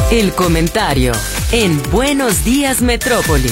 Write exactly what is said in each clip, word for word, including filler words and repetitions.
El comentario en Buenos Días Metrópoli.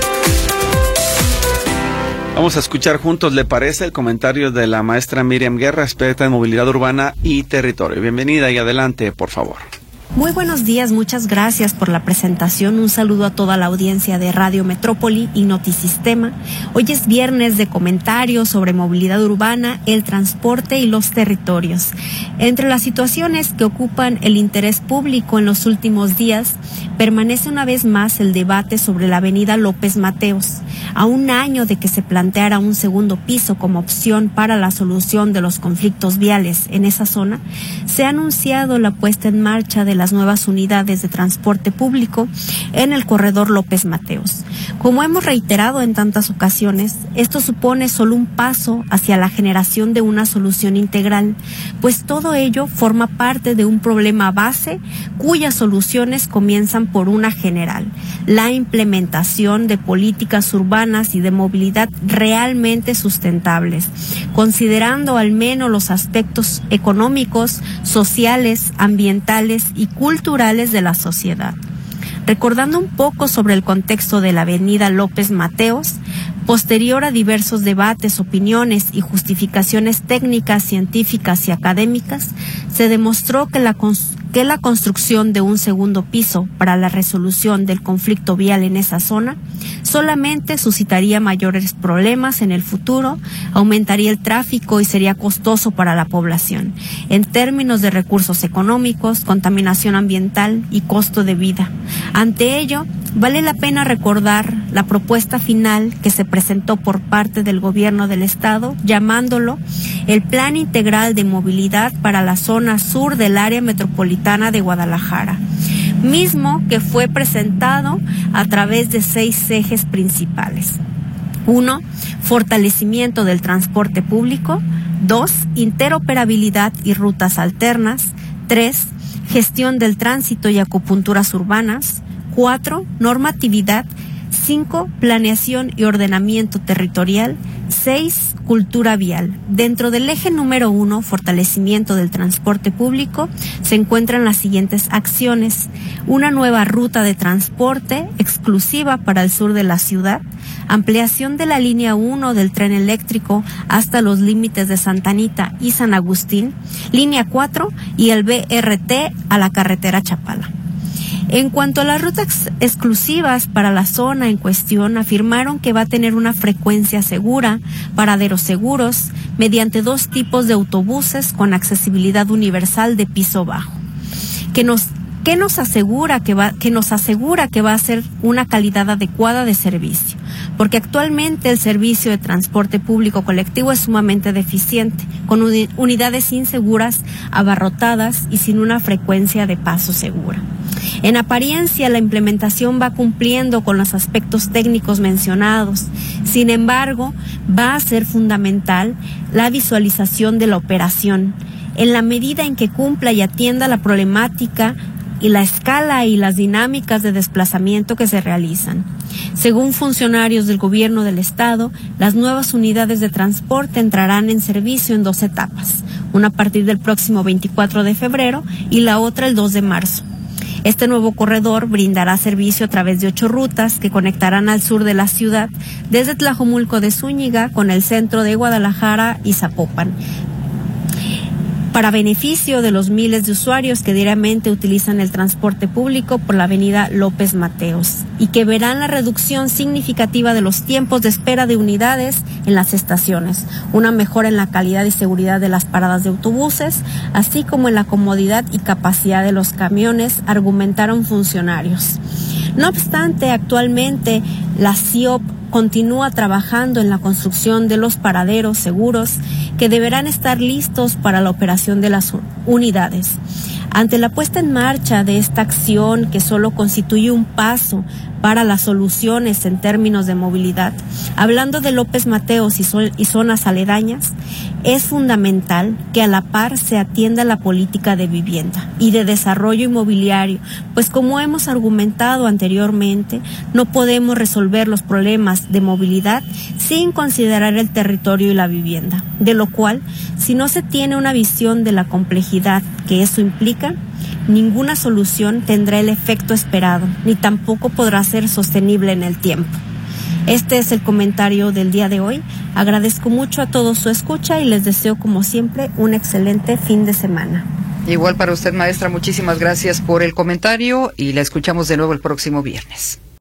Vamos a escuchar juntos, ¿le parece? El comentario de la maestra Miriam Guerra, experta en movilidad urbana y territorio. Bienvenida y adelante, por favor. Muy buenos días, muchas gracias por la presentación. Un saludo a toda la audiencia de Radio Metrópoli y Notisistema. Hoy es viernes de comentarios sobre movilidad urbana, el transporte y los territorios. Entre las situaciones que ocupan el interés público en los últimos días, permanece una vez más el debate sobre la avenida López Mateos. A un año de que se planteara un segundo piso como opción para la solución de los conflictos viales en esa zona, se ha anunciado la puesta en marcha de las nuevas unidades de transporte público en el corredor López Mateos. Como hemos reiterado en tantas ocasiones, esto supone solo un paso hacia la generación de una solución integral, pues todo ello forma parte de un problema base cuyas soluciones comienzan por una general: la implementación de políticas urbanas y de movilidad realmente sustentables, considerando al menos los aspectos económicos, sociales, ambientales y culturales de la sociedad. Recordando un poco sobre el contexto de la avenida López Mateos, posterior a diversos debates, opiniones y justificaciones técnicas, científicas y académicas, se demostró que la, que la construcción de un segundo piso para la resolución del conflicto vial en esa zona solamente suscitaría mayores problemas en el futuro, aumentaría el tráfico y sería costoso para la población, en términos de recursos económicos, contaminación ambiental y costo de vida. Ante ello, vale la pena recordar la propuesta final que se presentó por parte del gobierno del estado, llamándolo el Plan Integral de Movilidad para la zona sur del área metropolitana de Guadalajara, mismo que fue presentado a través de seis ejes principales. Uno, fortalecimiento del transporte público. Dos, interoperabilidad y rutas alternas. Tres, gestión del tránsito y acupunturas urbanas. Cuatro, normatividad. Cinco, planeación y ordenamiento territorial. Seis, cultura vial. Dentro del eje número uno, fortalecimiento del transporte público, se encuentran las siguientes acciones: una nueva ruta de transporte exclusiva para el sur de la ciudad, ampliación de la línea uno del tren eléctrico hasta los límites de Santa Anita y San Agustín, línea cuatro y el B R T a la carretera Chapala. En cuanto a las rutas exclusivas para la zona en cuestión, afirmaron que va a tener una frecuencia segura, paraderos seguros, mediante dos tipos de autobuses con accesibilidad universal de piso bajo, que nos que nos asegura que va que nos asegura que va a ser una calidad adecuada de servicio, porque actualmente el servicio de transporte público colectivo es sumamente deficiente, con unidades inseguras, abarrotadas y sin una frecuencia de paso segura. En apariencia, la implementación va cumpliendo con los aspectos técnicos mencionados. Sin embargo, va a ser fundamental la visualización de la operación, en la medida en que cumpla y atienda la problemática y la escala y las dinámicas de desplazamiento que se realizan. Según funcionarios del gobierno del estado, las nuevas unidades de transporte entrarán en servicio en dos etapas, una a partir del próximo veinticuatro de febrero y la otra el dos de marzo. Este nuevo corredor brindará servicio a través de ocho rutas que conectarán al sur de la ciudad, desde Tlajomulco de Zúñiga con el centro de Guadalajara y Zapopan, para beneficio de los miles de usuarios que diariamente utilizan el transporte público por la avenida López Mateos y que verán la reducción significativa de los tiempos de espera de unidades en las estaciones, una mejora en la calidad y seguridad de las paradas de autobuses, así como en la comodidad y capacidad de los camiones, argumentaron funcionarios. No obstante, actualmente la C I O P continúa trabajando en la construcción de los paraderos seguros que deberán estar listos para la operación de las unidades. Ante la puesta en marcha de esta acción, que solo constituye un paso para las soluciones en términos de movilidad, hablando de López Mateos y, sol, y zonas aledañas, es fundamental que a la par se atienda la política de vivienda y de desarrollo inmobiliario, pues como hemos argumentado anteriormente, no podemos resolver los problemas de movilidad sin considerar el territorio y la vivienda, de lo cual, si no se tiene una visión de la complejidad que eso implica, ninguna solución tendrá el efecto esperado, ni tampoco podrá ser sostenible en el tiempo. Este es el comentario del día de hoy. Agradezco mucho a todos su escucha y les deseo, como siempre, un excelente fin de semana. Igual para usted, maestra, muchísimas gracias por el comentario y la escuchamos de nuevo el próximo viernes.